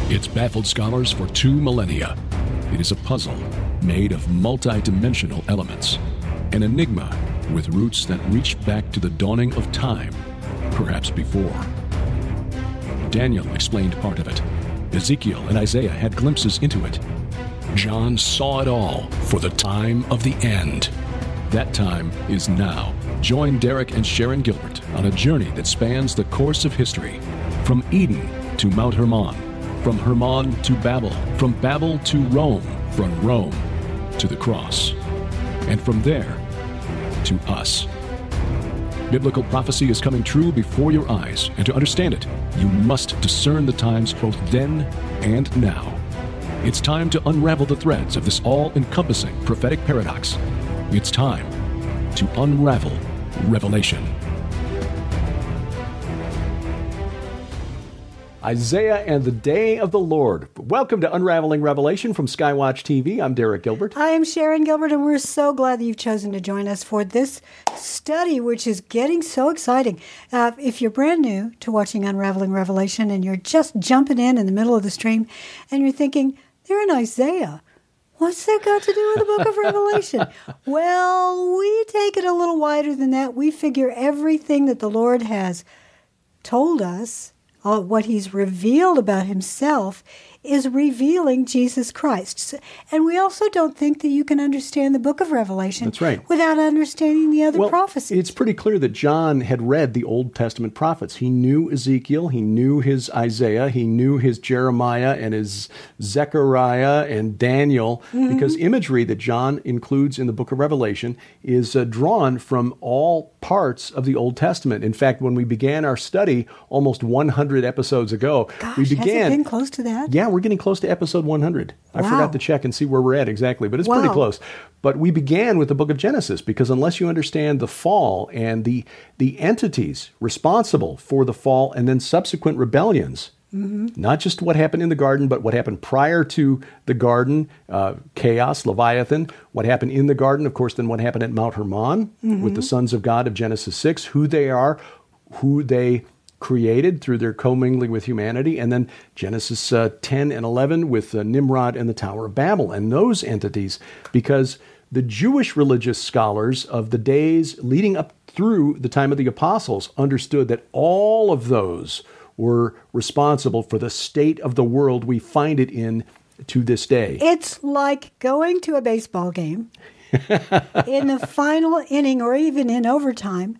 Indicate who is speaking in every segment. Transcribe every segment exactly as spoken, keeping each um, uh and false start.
Speaker 1: It's baffled scholars for two millennia. It is a puzzle made of multi-dimensional elements, an enigma with roots that reach back to the dawning of time, perhaps before. Daniel explained part of it. Ezekiel and Isaiah had glimpses into it. John saw it all for the time of the end. That time is now. Join Derek and Sharon Gilbert on a journey that spans the course of history, from Eden to Mount Hermon, from Hermon to Babel, from Babel to Rome, from Rome to the cross, and from there to us. Biblical prophecy is coming true before your eyes, and to understand it, you must discern the times both then and now. It's time to unravel the threads of this all-encompassing prophetic paradox. It's time to unravel Revelation.
Speaker 2: Isaiah and the Day of the Lord. Welcome to Unraveling Revelation from Skywatch T V. I'm Derek Gilbert.
Speaker 3: I am Sharon Gilbert, and we're so glad that you've chosen to join us for this study, which is getting so exciting. Uh, if you're brand new to watching Unraveling Revelation and you're just jumping in in the middle of the stream and you're thinking, they're in Isaiah. What's that got to do with the book of Revelation? Well, we take it a little wider than that. We figure everything that the Lord has told us, Uh, what he's revealed about himself, is revealing Jesus Christ. And we also don't think that you can understand the book of Revelation
Speaker 2: That's right.
Speaker 3: without understanding the other
Speaker 2: well,
Speaker 3: prophecies.
Speaker 2: It's pretty clear that John had read the Old Testament prophets. He knew Ezekiel, he knew his Isaiah, he knew his Jeremiah and his Zechariah and Daniel, mm-hmm. because imagery that John includes in the book of Revelation is uh, drawn from all parts of the Old Testament. In fact, when we began our study almost one hundred episodes ago,
Speaker 3: Gosh,
Speaker 2: we began...
Speaker 3: has it been close to that?
Speaker 2: Yeah, we're getting close to episode one hundred. I
Speaker 3: Wow.
Speaker 2: forgot to check and see where we're at exactly, but it's
Speaker 3: Wow.
Speaker 2: pretty close. But we began with the book of Genesis, because unless you understand the fall and the the entities responsible for the fall and then subsequent rebellions, mm-hmm. not just what happened in the garden, but what happened prior to the garden, uh, chaos, Leviathan, what happened in the garden, of course, then what happened at Mount Hermon mm-hmm. with the sons of God of Genesis six, who they are, who they created through their commingling with humanity, and then Genesis uh, ten and eleven with uh, Nimrod and the Tower of Babel and those entities, because the Jewish religious scholars of the days leading up through the time of the apostles understood that all of those were responsible for the state of the world we find it in to this day.
Speaker 3: It's like going to a baseball game in the final inning or even in overtime,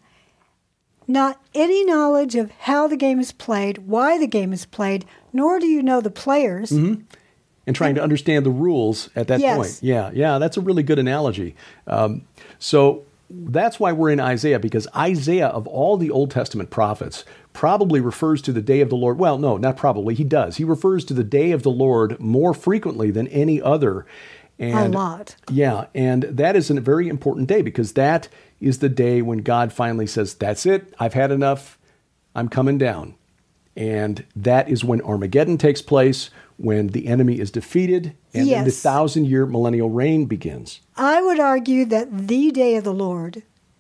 Speaker 3: not any knowledge of how the game is played, why the game is played, nor do you know the players.
Speaker 2: Mm-hmm. And trying to understand the rules at that
Speaker 3: Yes.
Speaker 2: point. Yeah, yeah, that's a really good analogy. Um, so that's why we're in Isaiah, because Isaiah, of all the Old Testament prophets, probably refers to the day of the Lord. Well, no, not probably. He does. He refers to the day of the Lord more frequently than any other. And,
Speaker 3: a lot.
Speaker 2: Yeah, and that is a very important day, because that is the day when God finally says, that's it, I've had enough, I'm coming down. And that is when Armageddon takes place, when the enemy is defeated, and
Speaker 3: Yes.
Speaker 2: then the thousand-year millennial reign begins.
Speaker 3: I would argue that the day of the Lord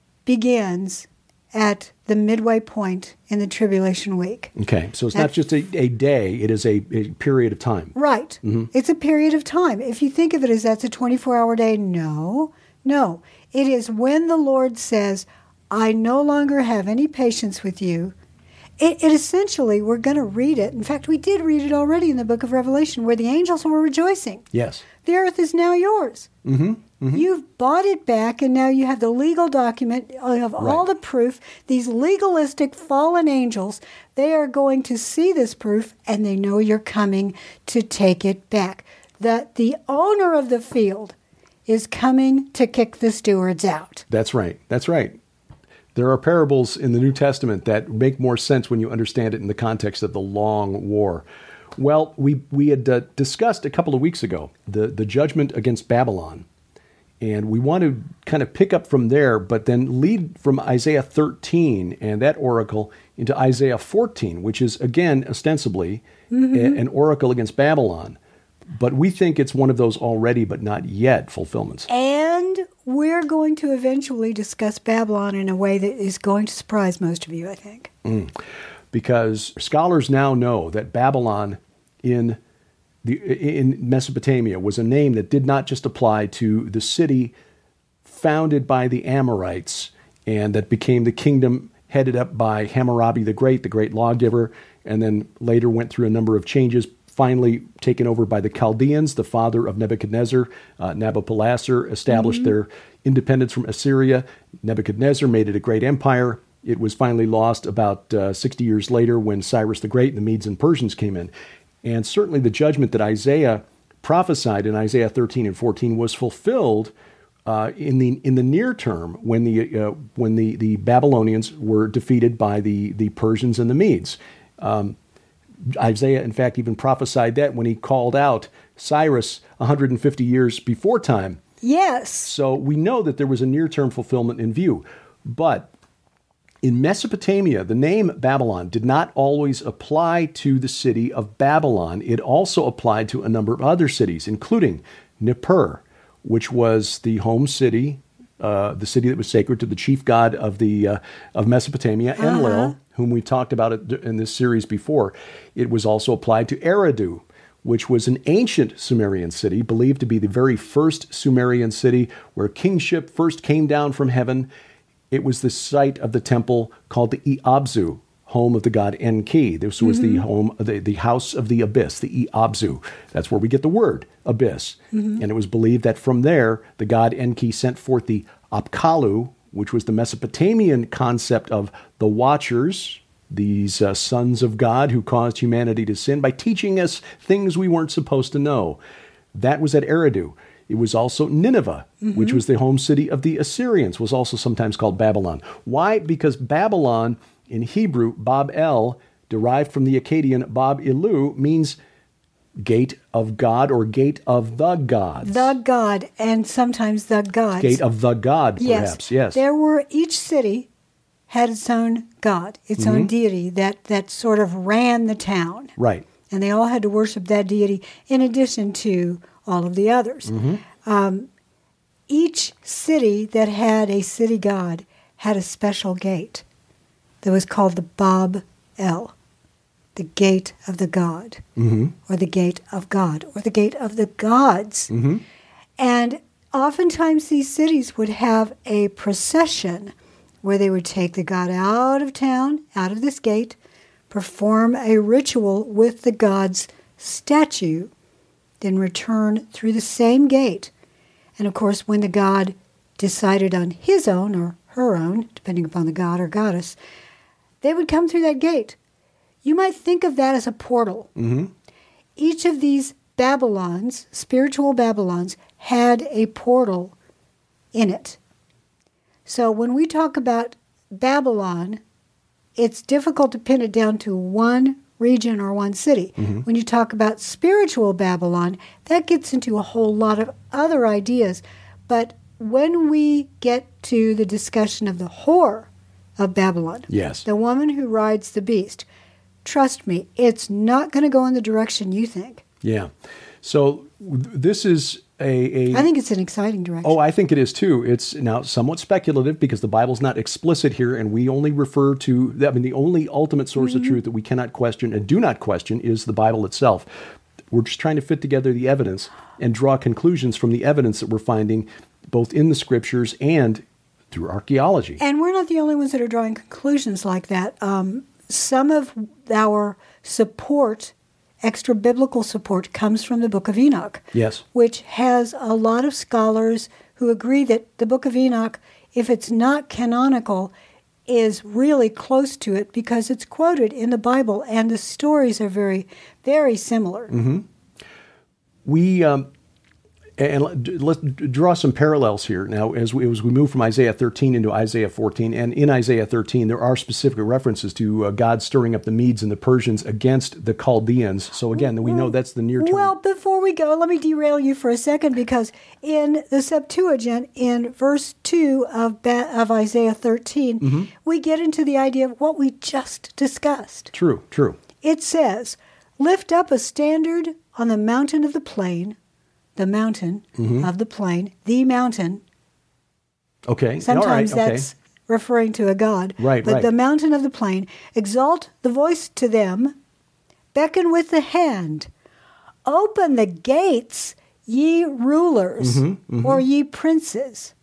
Speaker 3: begins at the midway point in the tribulation week.
Speaker 2: Okay, so it's not
Speaker 3: That's-
Speaker 2: just a, a day, it is a, a period of time.
Speaker 3: Right.
Speaker 2: Mm-hmm.
Speaker 3: It's a period of time. If you think of it as that's a twenty-four hour day, no. No. It is when the Lord says, I no longer have any patience with you. It, it essentially, we're going to read it. In fact, we did read it already in the book of Revelation, where the angels were rejoicing.
Speaker 2: Yes.
Speaker 3: The earth is now yours.
Speaker 2: Mm-hmm. Mm-hmm.
Speaker 3: You've bought it back, and now you have the legal document of all
Speaker 2: Right.
Speaker 3: the proof. These legalistic fallen angels, they are going to see this proof, and they know you're coming to take it back. That the owner of the field is coming to kick the stewards out.
Speaker 2: That's right. That's right. There are parables in the New Testament that make more sense when you understand it in the context of the long war. Well, we we had uh, discussed a couple of weeks ago the, the judgment against Babylon. And we want to kind of pick up from there, but then lead from Isaiah thirteen and that oracle into Isaiah fourteen, which is, again, ostensibly mm-hmm. a, an oracle against Babylon. But we think it's one of those already but not yet fulfillments.
Speaker 3: And we're going to eventually discuss Babylon in a way that is going to surprise most of you, I think.
Speaker 2: Mm. Because scholars now know that Babylon in the, in Mesopotamia was a name that did not just apply to the city founded by the Amorites and that became the kingdom headed up by Hammurabi the Great, the great lawgiver, and then later went through a number of changes, finally taken over by the Chaldeans, the father of Nebuchadnezzar. Uh, Nabopolassar established mm-hmm. their independence from Assyria. Nebuchadnezzar made it a great empire. It was finally lost about uh, sixty years later when Cyrus the Great and the Medes and Persians came in. And certainly the judgment that Isaiah prophesied in Isaiah thirteen and fourteen was fulfilled uh, in the in the near term when the uh, when the, the Babylonians were defeated by the, the Persians and the Medes. Um, Isaiah, in fact, even prophesied that when he called out Cyrus one hundred fifty years before time.
Speaker 3: Yes.
Speaker 2: So we know that there was a near-term fulfillment in view. But in Mesopotamia, the name Babylon did not always apply to the city of Babylon. It also applied to a number of other cities, including Nippur, which was the home city, uh, the city that was sacred to the chief god of the uh, of Mesopotamia, Enlil, uh-huh. whom we talked about in this series before. It was also applied to Eridu, which was an ancient Sumerian city, believed to be the very first Sumerian city where kingship first came down from heaven. It was the site of the temple called the Iabzu, home of the god Enki. This was mm-hmm. the home, the, the house of the abyss, the Iabzu. That's where we get the word abyss. Mm-hmm. And it was believed that from there, the god Enki sent forth the Apkallu, which was the Mesopotamian concept of the Watchers, these uh, sons of God who caused humanity to sin by teaching us things we weren't supposed to know. That was at Eridu. It was also Nineveh, mm-hmm. which was the home city of the Assyrians, was also sometimes called Babylon. Why? Because Babylon, in Hebrew, Bab-el, derived from the Akkadian Bab-ilu, means gate of God or gate of the gods.
Speaker 3: The God, and sometimes the gods.
Speaker 2: Gate of the God, perhaps, yes. yes.
Speaker 3: There were, each city had its own god, its mm-hmm. own deity that, that sort of ran the town.
Speaker 2: Right.
Speaker 3: And they all had to worship that deity in addition to all of the others. Mm-hmm. Um, each city that had a city god had a special gate that was called the Bab-el, the gate of the god, mm-hmm. or the gate of God, or the gate of the gods. Mm-hmm. And oftentimes these cities would have a procession where they would take the god out of town, out of this gate, perform a ritual with the god's statue, then return through the same gate. And of course, when the god decided on his own or her own, depending upon the god or goddess, they would come through that gate. You might think of that as a portal. Mm-hmm. Each of these Babylons, spiritual Babylons, had a portal in it. So when we talk about Babylon, it's difficult to pin it down to one region or one city. Mm-hmm. When you talk about spiritual Babylon, that gets into a whole lot of other ideas. But when we get to the discussion of the whore of Babylon,
Speaker 2: yes.
Speaker 3: the woman who rides the beast, trust me, it's not going to go in the direction you think.
Speaker 2: Yeah. So this is a, a...
Speaker 3: I think it's an exciting direction.
Speaker 2: Oh, I think it is too. It's now somewhat speculative because the Bible's not explicit here, and we only refer to, I mean, the only ultimate source mm-hmm. of truth that we cannot question and do not question is the Bible itself. We're just trying to fit together the evidence and draw conclusions from the evidence that we're finding both in the Scriptures and through archaeology.
Speaker 3: And we're not the only ones that are drawing conclusions like that. Um, some of our support, extra biblical support, comes from the Book of Enoch.
Speaker 2: Yes.
Speaker 3: Which has a lot of scholars who agree that the Book of Enoch, if it's not canonical, is really close to it because it's quoted in the Bible and the stories are very, very similar.
Speaker 2: Mm-hmm. We... Um, And let's draw some parallels here. Now, as we, as we move from Isaiah thirteen into Isaiah fourteen, and in Isaiah thirteen, there are specific references to uh, God stirring up the Medes and the Persians against the Chaldeans. So again, we know that's the near term.
Speaker 3: Well, before we go, let me derail you for a second, because in the Septuagint, in verse two of, ba- of Isaiah thirteen, mm-hmm. we get into the idea of what we just discussed.
Speaker 2: True, true.
Speaker 3: It says, "Lift up a standard on the mountain of the plain," the mountain mm-hmm. of the plain, the mountain.
Speaker 2: Okay.
Speaker 3: Sometimes
Speaker 2: All right.
Speaker 3: that's
Speaker 2: okay.
Speaker 3: referring to a god.
Speaker 2: Right,
Speaker 3: but
Speaker 2: right.
Speaker 3: the mountain of the plain, exalt the voice to them, beckon with the hand. Open the gates, ye rulers, mm-hmm, mm-hmm. or ye princes.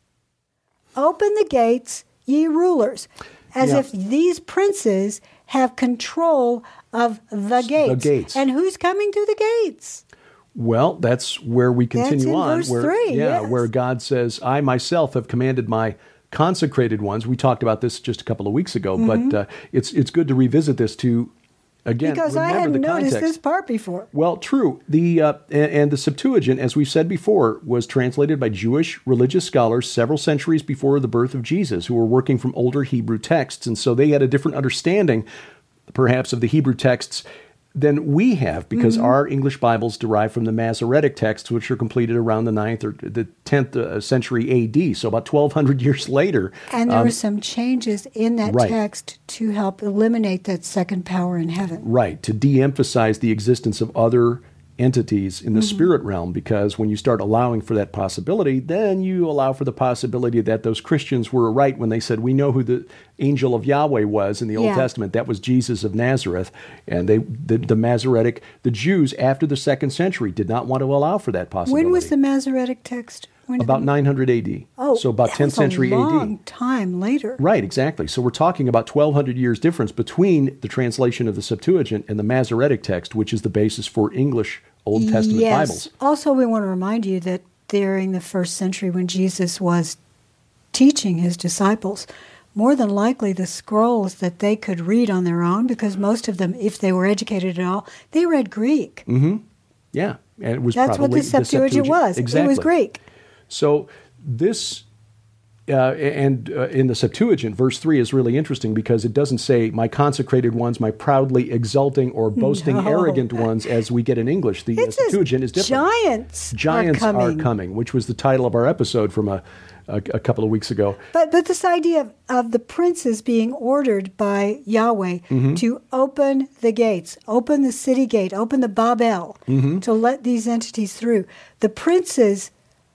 Speaker 3: Open the gates, ye rulers. As yeah. if these princes have control of the gates.
Speaker 2: The gates.
Speaker 3: And who's coming through the gates?
Speaker 2: Well, that's where we continue
Speaker 3: that's in
Speaker 2: on.
Speaker 3: Verse
Speaker 2: where,
Speaker 3: three,
Speaker 2: yeah,
Speaker 3: yes.
Speaker 2: where God says, I myself have commanded my consecrated ones. We talked about this just a couple of weeks ago, mm-hmm. but uh, it's it's good to revisit this to, again,
Speaker 3: because I
Speaker 2: remember
Speaker 3: hadn't
Speaker 2: the
Speaker 3: noticed
Speaker 2: context.
Speaker 3: this part before.
Speaker 2: Well, true. The uh, and, and the Septuagint, as we've said before, was translated by Jewish religious scholars several centuries before the birth of Jesus, who were working from older Hebrew texts, and so they had a different understanding, perhaps, of the Hebrew texts than we have, because mm-hmm. our English Bibles derive from the Masoretic texts, which are completed around the ninth or the tenth century A D, so about twelve hundred years later.
Speaker 3: And there
Speaker 2: um,
Speaker 3: were some changes in that
Speaker 2: right.
Speaker 3: text to help eliminate that second power in heaven.
Speaker 2: Right, to de-emphasize the existence of other entities in the
Speaker 3: mm-hmm.
Speaker 2: spirit realm, because when you start allowing for that possibility, then you allow for the possibility that those Christians were right when they said, we know who the angel of Yahweh was in the Old
Speaker 3: yeah.
Speaker 2: Testament. That was Jesus of Nazareth. And they, the, the Masoretic, the Jews after the second century did not want to allow for that possibility.
Speaker 3: When was the Masoretic text? When
Speaker 2: about
Speaker 3: did...
Speaker 2: nine hundred A D.
Speaker 3: Oh,
Speaker 2: so about tenth century A D.
Speaker 3: A long time later.
Speaker 2: Right, exactly. So we're talking about twelve hundred years difference between the translation of the Septuagint and the Masoretic text, which is the basis for English Old Testament
Speaker 3: yes.
Speaker 2: Bibles.
Speaker 3: Also, we want to remind you that during the first century when Jesus was teaching his disciples, more than likely the scrolls that they could read on their own, because most of them, if they were educated at all, they read Greek.
Speaker 2: Mm-hmm. Yeah. And it was
Speaker 3: That's what
Speaker 2: probably
Speaker 3: the Septuagint, the Septuagint was.
Speaker 2: Exactly.
Speaker 3: It was Greek.
Speaker 2: So this, uh, and uh, in the Septuagint, verse three is really interesting because it doesn't say my consecrated ones, my proudly exalting or boasting
Speaker 3: no.
Speaker 2: arrogant ones as we get in English. The uh, Septuagint is different.
Speaker 3: Giants,
Speaker 2: Giants
Speaker 3: are coming.
Speaker 2: are coming, which was the title of our episode from a, a, a couple of weeks ago.
Speaker 3: But but this idea of, of the princes being ordered by Yahweh mm-hmm. to open the gates, open the city gate, open the Babel, mm-hmm. to let these entities through. The princes...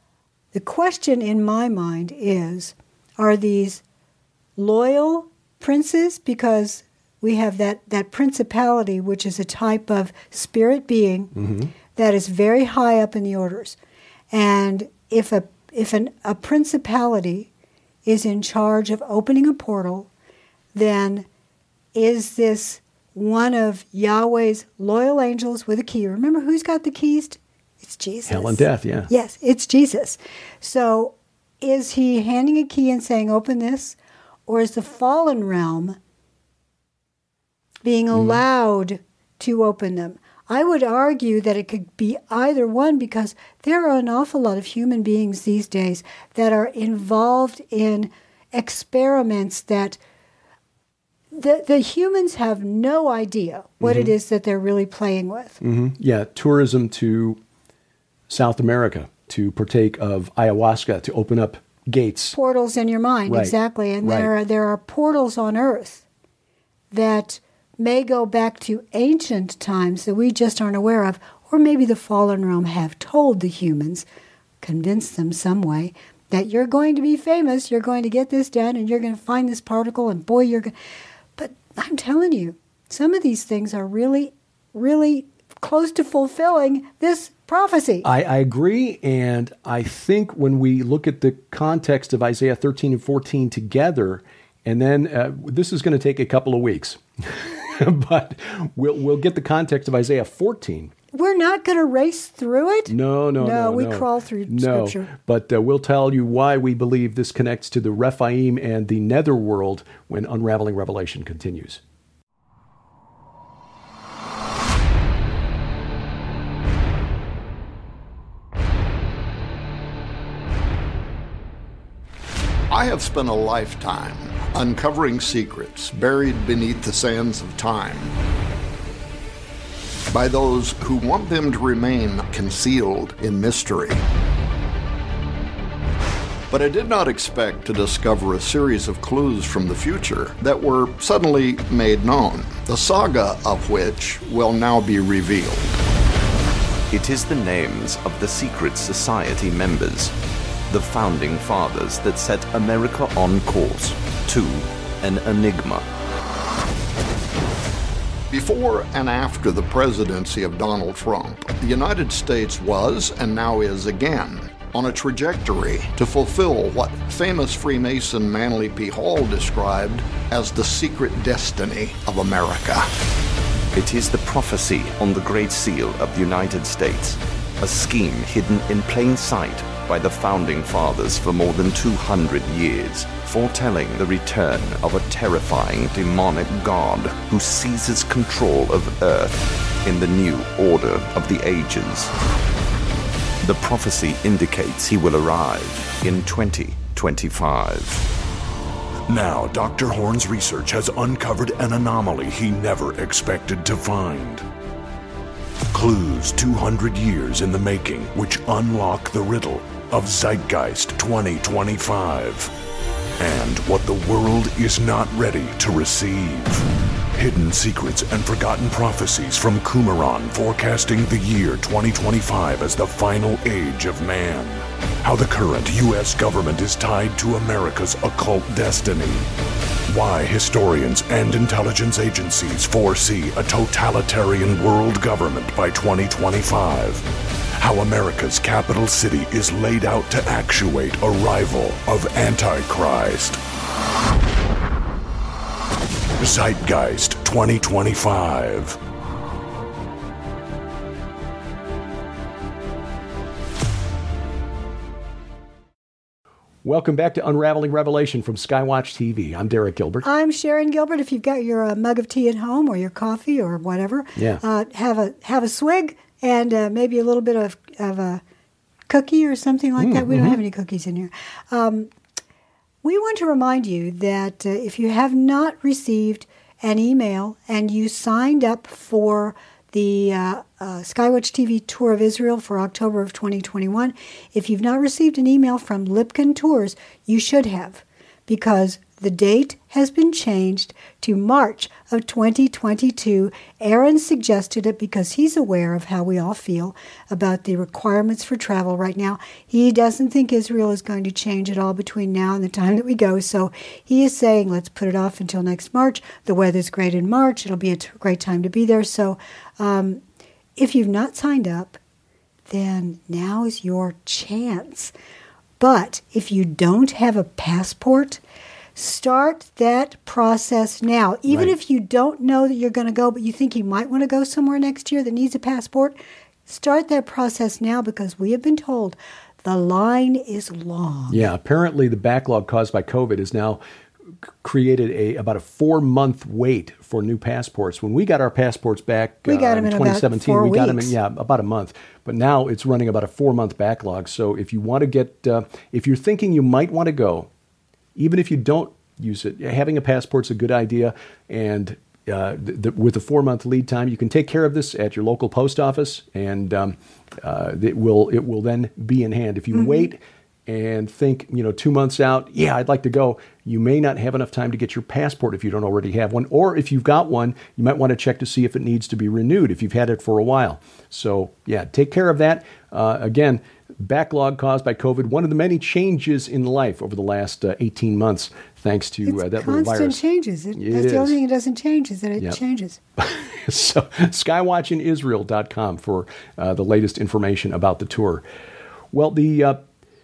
Speaker 3: The question in my mind is, are these loyal princes? Because we have that, that principality, which is a type of spirit being mm-hmm. that is very high up in the orders. And if a if an, a principality is in charge of opening a portal, then is this one of Yahweh's loyal angels with a key? Remember, who's got the keys to It's Jesus.
Speaker 2: Hell and death, yeah.
Speaker 3: Yes, it's Jesus. So is he handing a key and saying, open this? Or is the fallen realm being allowed mm. to open them? I would argue that it could be either one, because there are an awful lot of human beings these days that are involved in experiments that the, the humans have no idea what mm-hmm. it is that they're really playing with.
Speaker 2: Mm-hmm. Yeah, tourism to South America to partake of ayahuasca, to open up gates.
Speaker 3: Portals in your mind,
Speaker 2: right.
Speaker 3: exactly. And
Speaker 2: right.
Speaker 3: there are there are portals on Earth that may go back to ancient times that we just aren't aware of, or maybe the fallen realm have told the humans, convinced them some way, that you're going to be famous, you're going to get this done, and you're going to find this particle, and boy, you're going to... But I'm telling you, some of these things are really, really close to fulfilling this prophecy.
Speaker 2: I, I agree, and I think when we look at the context of Isaiah thirteen and fourteen together, and then uh, this is going to take a couple of weeks, but we'll we'll get the context of Isaiah fourteen.
Speaker 3: We're not going to race through it?
Speaker 2: No, no, no.
Speaker 3: No, we
Speaker 2: no.
Speaker 3: crawl through
Speaker 2: no,
Speaker 3: Scripture.
Speaker 2: But uh, we'll tell you why we believe this connects to the Rephaim and the netherworld when Unraveling Revelation continues.
Speaker 4: I have spent a lifetime uncovering secrets buried beneath the sands of time by those who want them to remain concealed in mystery. But I did not expect to discover a series of clues from the future that were suddenly made known, the saga of which will now be revealed.
Speaker 5: It is the names of the secret society members, the founding fathers that set America on course to an enigma.
Speaker 4: Before and after the presidency of Donald Trump, the United States was, and now is again, on a trajectory to fulfill what famous Freemason Manly P. Hall described as the secret destiny of America.
Speaker 5: It is the prophecy on the Great Seal of the United States, a scheme hidden in plain sight by the Founding Fathers for more than two hundred years, foretelling the return of a terrifying demonic god who seizes control of Earth in the new order of the ages. The prophecy indicates he will arrive in twenty twenty-five.
Speaker 6: Now, Doctor Horn's research has uncovered an anomaly he never expected to find. Clues two hundred years in the making, which unlock the riddle of Zeitgeist twenty twenty-five. And what the world is not ready to receive. Hidden secrets and forgotten prophecies from Qumran forecasting the year twenty twenty-five as the final age of man. How the current U S government is tied to America's occult destiny. Why historians and intelligence agencies foresee a totalitarian world government by twenty twenty-five. How America's capital city is laid out to actuate a rival of Antichrist. Zeitgeist twenty twenty-five.
Speaker 2: Welcome back to Unraveling Revelation from Skywatch T V. I'm Derek Gilbert.
Speaker 3: I'm Sharon Gilbert. If you've got your uh, mug of tea at home or your coffee or whatever,
Speaker 2: yeah.
Speaker 3: uh, have a have a swig and uh, maybe a little bit of, of a cookie or something like mm, that. We mm-hmm. don't have any cookies in here. Um, we want to remind you that uh, if you have not received an email and you signed up for the uh, uh, Skywatch T V Tour of Israel for October of twenty twenty-one, if you've not received an email from Lipkin Tours, you should have, because the date has been changed to March of twenty twenty-two. Aaron suggested it because he's aware of how we all feel about the requirements for travel right now. He doesn't think Israel is going to change at all between now and the time that we go, so he is saying let's put it off until next March. The weather's great in March. It'll be a t- great time to be there. So um, if you've not signed up, then now is your chance. But if you don't have a passport, start that process now. Even
Speaker 2: right.
Speaker 3: if you don't know that you're going to go, but you think you might want to go somewhere next year that needs a passport, start that process now, because we have been told the line is long.
Speaker 2: Yeah, apparently the backlog caused by COVID has now created a about a four-month wait for new passports. When we got our passports back
Speaker 3: we got
Speaker 2: uh,
Speaker 3: them in,
Speaker 2: in twenty seventeen,
Speaker 3: about four
Speaker 2: we got
Speaker 3: weeks.
Speaker 2: them in, yeah, about a month. But now it's running about a four-month backlog. So if you want to get, uh, if you're thinking you might want to go, even if you don't use it, having a passport's a good idea. And uh, the, the, with a four-month lead time, you can take care of this at your local post office, and um, uh, it will it will then be in hand. If you mm-hmm. wait and think, you know, two months out, yeah, I'd like to go, you may not have enough time to get your passport if you don't already have one. Or if you've got one, you might want to check to see if it needs to be renewed if you've had it for a while. So, yeah, take care of that. Uh, again, backlog caused by COVID, one of the many changes in life over the last uh, eighteen months, thanks to uh, that little virus.
Speaker 3: Constant changes. It,
Speaker 2: it
Speaker 3: that's
Speaker 2: is.
Speaker 3: the only thing it doesn't change is that it
Speaker 2: yep.
Speaker 3: changes.
Speaker 2: So, skywatch in israel dot com for uh, the latest information about the tour. Well, the... Uh,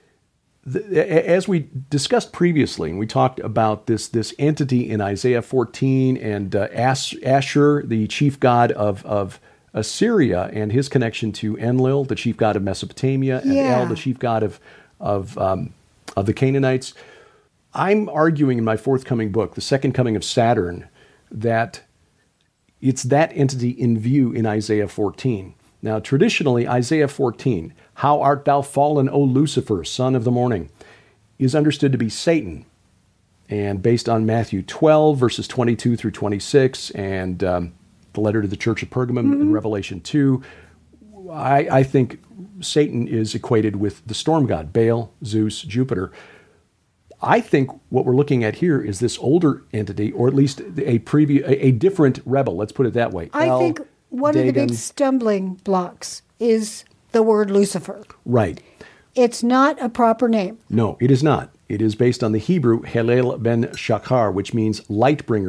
Speaker 2: The, as we discussed previously, and we talked about this this entity in Isaiah fourteen, and uh, As, Ashur, the chief god of, of Assyria, and his connection to Enlil, the chief god of Mesopotamia, and
Speaker 3: yeah.
Speaker 2: El, the chief god of of um, of the Canaanites. I'm arguing in my forthcoming book, The Second Coming of Saturn, that it's that entity in view in Isaiah fourteen. Now, traditionally, Isaiah fourteen, "How art thou fallen, O Lucifer, son of the morning," is understood to be Satan. And based on Matthew twelve, verses twenty-two through twenty-six, and um, the letter to the church of Pergamum mm-hmm. in Revelation two, I, I think Satan is equated with the storm god, Baal, Zeus, Jupiter. I think what we're looking at here is this older entity, or at least a previous, a, a different rebel. Let's put it that way.
Speaker 3: I
Speaker 2: El,
Speaker 3: think one
Speaker 2: Dagon.
Speaker 3: of the big stumbling blocks is the word Lucifer.
Speaker 2: Right.
Speaker 3: It's not a proper name.
Speaker 2: No, it is not. It is based on the Hebrew Helel ben Shachar, which means light bringer,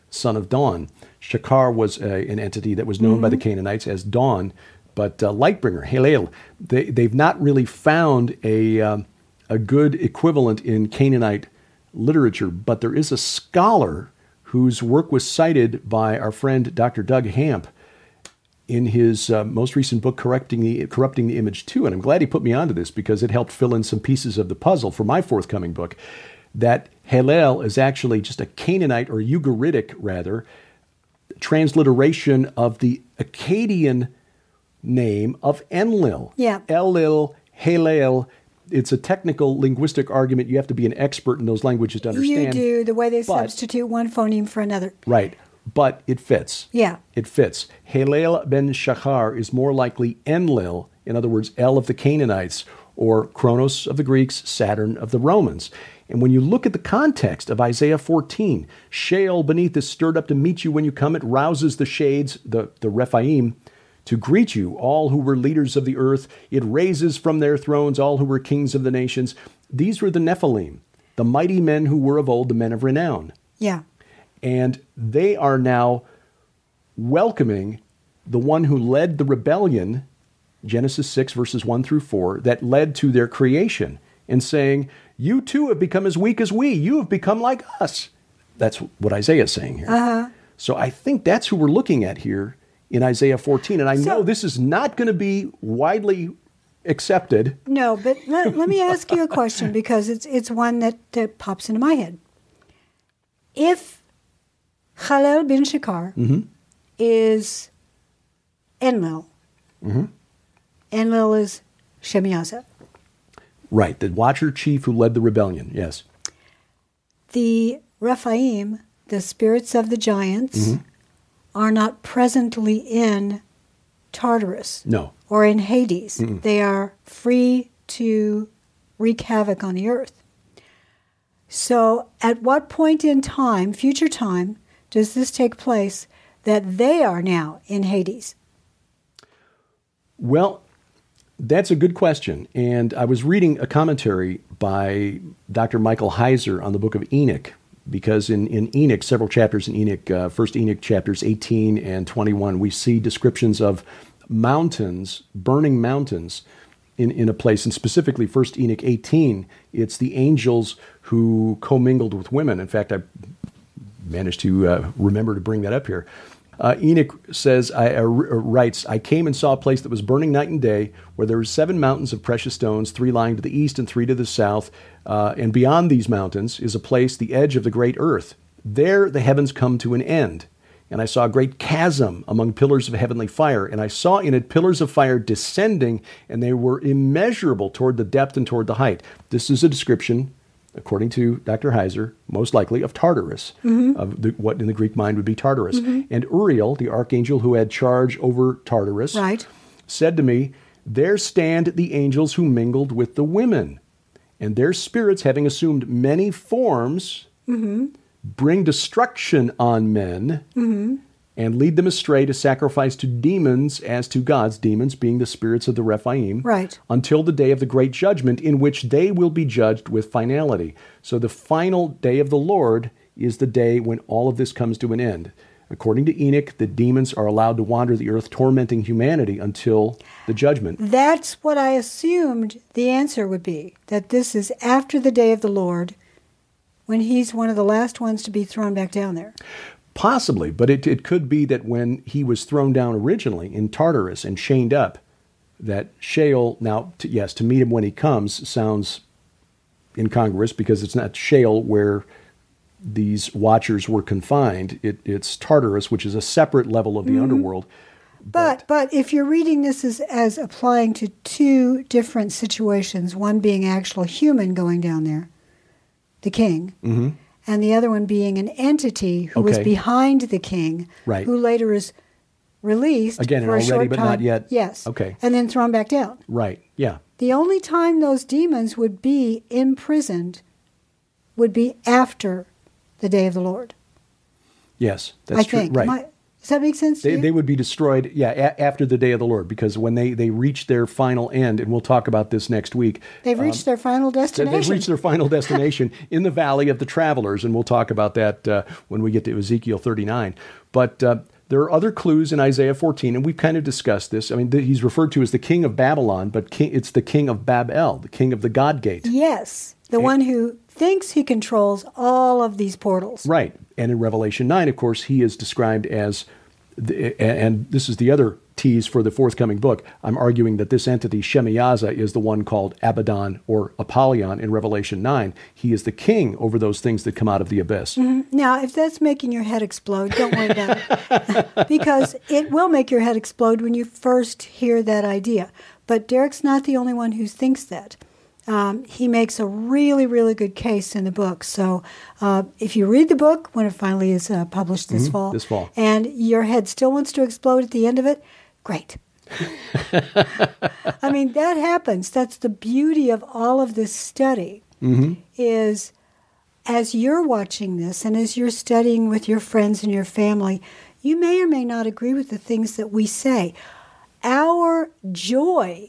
Speaker 2: son of Dawn. Shakar was a, an entity that was known mm-hmm. by the Canaanites as Dawn, but uh, Lightbringer, Halel, they, they've not really found a, um, a good equivalent in Canaanite literature, but there is a scholar whose work was cited by our friend Doctor Doug Hamp in his uh, most recent book, Corrupting the, Corrupting the Image two. And I'm glad he put me onto this because it helped fill in some pieces of the puzzle for my forthcoming book, that Halel is actually just a Canaanite, or Ugaritic rather, transliteration of the Akkadian name of Enlil.
Speaker 3: Yeah.
Speaker 2: Elil, Halel. It's a technical linguistic argument. You have to be an expert in those languages to understand.
Speaker 3: You do, the way they
Speaker 2: but,
Speaker 3: substitute one phoneme for another.
Speaker 2: Right. But it fits.
Speaker 3: Yeah.
Speaker 2: It fits. Halel ben Shachar is more likely Enlil, in other words, El of the Canaanites, or Kronos of the Greeks, Saturn of the Romans. And when you look at the context of Isaiah fourteen, Sheol beneath is stirred up to meet you when you come. It rouses the shades, the, the Rephaim, to greet you, all who were leaders of the earth. It raises from their thrones all who were kings of the nations. These were the Nephilim, the mighty men who were of old, the men of renown.
Speaker 3: Yeah.
Speaker 2: And they are now welcoming the one who led the rebellion, Genesis six, verses one through four, that led to their creation, and saying, you too have become as weak as we. You have become like us. That's what Isaiah is saying here.
Speaker 3: Uh-huh.
Speaker 2: So I think that's who we're looking at here in Isaiah fourteen. And I so, know this is not going to be widely accepted.
Speaker 3: No, but let, let me ask you a question, because it's it's one that, that pops into my head. If Halel bin Shakar
Speaker 2: mm-hmm.
Speaker 3: is Enlil,
Speaker 2: mm-hmm.
Speaker 3: Enlil is Shemiyaza.
Speaker 2: Right, the watcher chief who led the rebellion, yes.
Speaker 3: The Rephaim, the spirits of the giants,
Speaker 2: mm-hmm.
Speaker 3: are not presently in Tartarus.
Speaker 2: No.
Speaker 3: Or in Hades.
Speaker 2: Mm-mm.
Speaker 3: They are free to wreak havoc on the earth. So at what point in time, future time, does this take place that they are now in Hades?
Speaker 2: Well, that's a good question. And I was reading a commentary by Doctor Michael Heiser on the book of Enoch, because in, in Enoch, several chapters in Enoch, uh, First Enoch chapters eighteen and twenty-one, we see descriptions of mountains, burning mountains in, in a place. And specifically, First Enoch eighteen, it's the angels who commingled with women. In fact, I managed to uh, remember to bring that up here. Uh, Enoch says, I, uh, writes, I came and saw a place that was burning night and day, where there were seven mountains of precious stones, three lying to the east and three to the south. Uh, and beyond these mountains is a place, the edge of the great earth. There the heavens come to an end. And I saw a great chasm among pillars of heavenly fire. And I saw in it pillars of fire descending, and they were immeasurable toward the depth and toward the height. This is a description, according to Doctor Heiser, most likely of Tartarus, mm-hmm. of the, what in the Greek mind would be Tartarus. Mm-hmm. And Uriel, the archangel who had charge over Tartarus,
Speaker 3: right.
Speaker 2: said to me, there stand the angels who mingled with the women, and their spirits, having assumed many forms,
Speaker 3: mm-hmm.
Speaker 2: bring destruction on men,
Speaker 3: mm-hmm.
Speaker 2: and lead them astray to sacrifice to demons as to gods, demons being the spirits of the Rephaim,
Speaker 3: right.
Speaker 2: until the day of the great judgment, in which they will be judged with finality. So the final day of the Lord is the day when all of this comes to an end. According to Enoch, the demons are allowed to wander the earth, tormenting humanity until the judgment.
Speaker 3: That's what I assumed the answer would be, that this is after the day of the Lord, when he's one of the last ones to be thrown back down there.
Speaker 2: Possibly, but it, it could be that when he was thrown down originally in Tartarus and chained up, that Sheol, now, to, yes, to meet him when he comes sounds incongruous, because it's not Sheol where these watchers were confined. It, it's Tartarus, which is a separate level of the mm-hmm. underworld.
Speaker 3: But, but but if you're reading this as, as applying to two different situations, one being actual human going down there, the king,
Speaker 2: mm-hmm.
Speaker 3: and the other one being an entity who
Speaker 2: okay.
Speaker 3: was behind the king,
Speaker 2: right.
Speaker 3: who later is released
Speaker 2: again
Speaker 3: for a
Speaker 2: already,
Speaker 3: short
Speaker 2: but
Speaker 3: time.
Speaker 2: not yet.
Speaker 3: Yes.
Speaker 2: Okay.
Speaker 3: And then thrown back down.
Speaker 2: Right. Yeah.
Speaker 3: The only time those demons would be imprisoned would be after the day of the Lord.
Speaker 2: Yes, that's
Speaker 3: I
Speaker 2: true.
Speaker 3: think.
Speaker 2: Right.
Speaker 3: I, Does that make sense to
Speaker 2: They,
Speaker 3: you?
Speaker 2: they would be destroyed, yeah, a- after the day of the Lord, because when they, they reach their final end, and we'll talk about this next week.
Speaker 3: They've reached their final
Speaker 2: They-
Speaker 3: destination.
Speaker 2: They've reached their final destination in the Valley of the Travelers, and we'll talk about that uh, when we get to Ezekiel thirty-nine. But uh, there are other clues in Isaiah fourteen, and we've kind of discussed this. I mean, the, he's referred to as the king of Babylon, but king, it's the king of Babel, the king of the God Gate.
Speaker 3: Yes, the one who thinks he controls all of these portals.
Speaker 2: Right. And in Revelation nine, of course, he is described as, the, and this is the other tease for the forthcoming book. I'm arguing that this entity, Shemiyaza, is the one called Abaddon or Apollyon in Revelation nine. He is the king over those things that come out of the abyss.
Speaker 3: Mm-hmm. Now, if that's making your head explode, don't worry about it. Because it will make your head explode when you first hear that idea. But Derek's not the only one who thinks that. Um, he makes a really, really good case in the book. So uh, if you read the book when it finally is uh, published this
Speaker 2: Mhm,
Speaker 3: fall,
Speaker 2: this fall.
Speaker 3: and your head still wants to explode at the end of it, great. I mean, that happens. That's the beauty of all of this study,
Speaker 2: Mm-hmm.
Speaker 3: is as you're watching this and as you're studying with your friends and your family, you may or may not agree with the things that we say. Our joy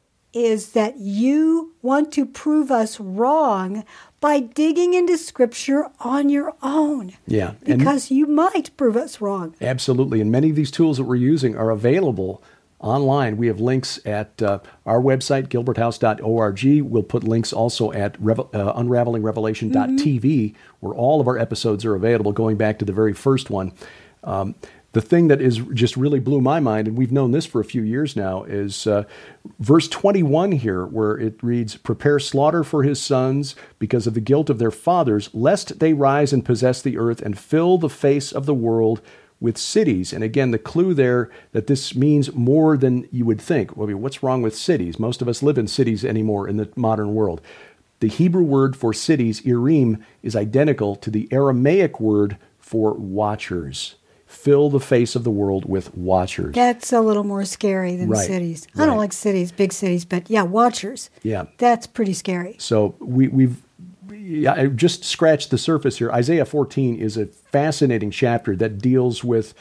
Speaker 3: is that you want to prove us wrong by digging into Scripture on your own.
Speaker 2: Yeah. and-
Speaker 3: Because you might prove us wrong.
Speaker 2: Absolutely. And many of these tools that we're using are available online. We have links at uh, our website, gilbert house dot org. We'll put links also at revel- uh, unraveling revelation dot t v, where all of our episodes are available, going back to the very first one. Um, the thing that is just really blew my mind, and we've known this for a few years now, is uh, verse twenty-one here, where it reads, "Prepare slaughter for his sons because of the guilt of their fathers, lest they rise and possess the earth and fill the face of the world with cities." And again, the clue there that this means more than you would think. Well, I mean, what's wrong with cities? Most of us live in cities anymore in the modern world. The Hebrew word for cities, irim, is identical to the Aramaic word for watchers. Fill the face of the world with watchers.
Speaker 3: That's a little more scary than
Speaker 2: Right,
Speaker 3: cities. I
Speaker 2: right.
Speaker 3: don't like cities, big cities, but yeah, watchers.
Speaker 2: Yeah.
Speaker 3: That's pretty scary.
Speaker 2: So we, we've yeah, I just scratched the surface here. Isaiah fourteen is a fascinating chapter that deals with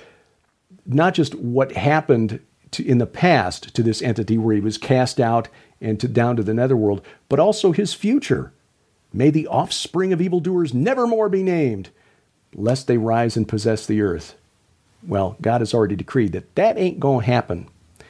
Speaker 2: not just what happened to, in the past to this entity where he was cast out and to, down to the netherworld, but also his future. May the offspring of evildoers nevermore be named, lest they rise and possess the earth. Well, God has already decreed that that ain't going to happen.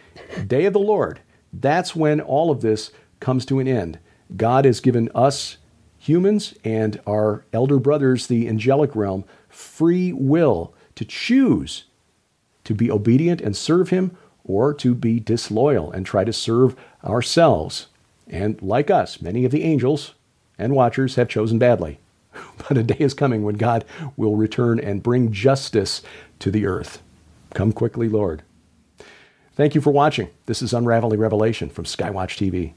Speaker 2: Day of the Lord, that's when all of this comes to an end. God has given us humans and our elder brothers, the angelic realm, free will to choose to be obedient and serve him, or to be disloyal and try to serve ourselves. And like us, many of the angels and watchers have chosen badly. But a day is coming when God will return and bring justice to the earth. Come quickly, Lord. Thank you for watching. This is Unraveling Revelation from Skywatch T V.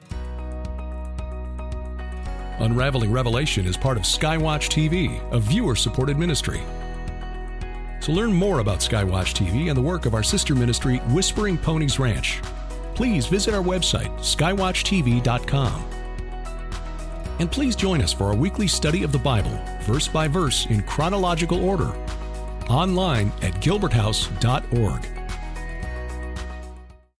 Speaker 1: Unraveling Revelation is part of Skywatch T V, a viewer-supported ministry. To learn more about Skywatch T V and the work of our sister ministry, Whispering Ponies Ranch, please visit our website, skywatch t v dot com. And please join us for our weekly study of the Bible, verse by verse in chronological order, online at gilbert house dot org.